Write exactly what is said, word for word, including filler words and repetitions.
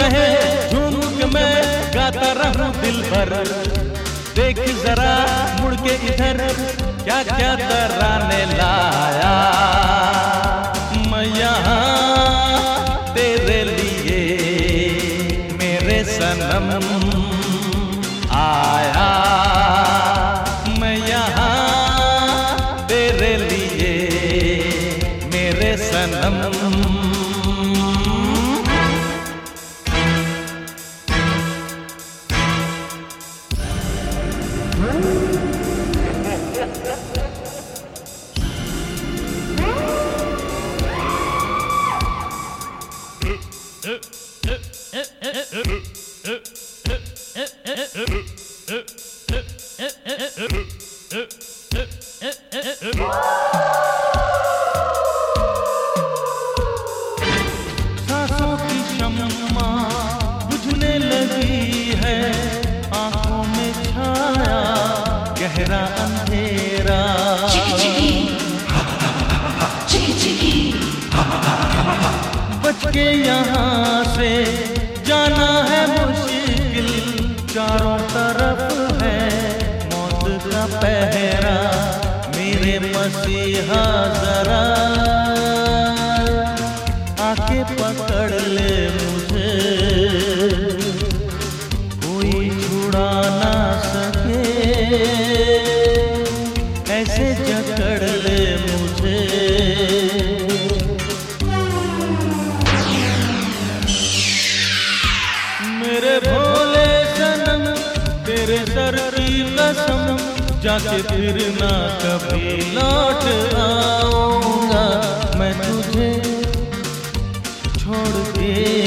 कहे झूम के मैं गाता रहूं दिल भर। देख जरा मुड़ के इधर क्या क्या तराने लाया मैं यहाँ तेरे लिए मेरे सनम आया। मैं यहाँ तेरे लिए मेरे सनम। सांसों की शम्मा बुझने लगी है, आंखों में छाया गहरा अंधेरा। बच के यहाँ से जाना है मुश्किल, चारों तरफ है मौत का पहरा। मेरे मसीहा जरा आके पकड़ ले मुझे, कोई छुड़ा ना सके ऐसे जकड़ ले मुझे। मेरे भोले सनम तेरे सर की कसम, जाके फिर ना कभी लौट आऊंगा मैं तुझे छोड़ के।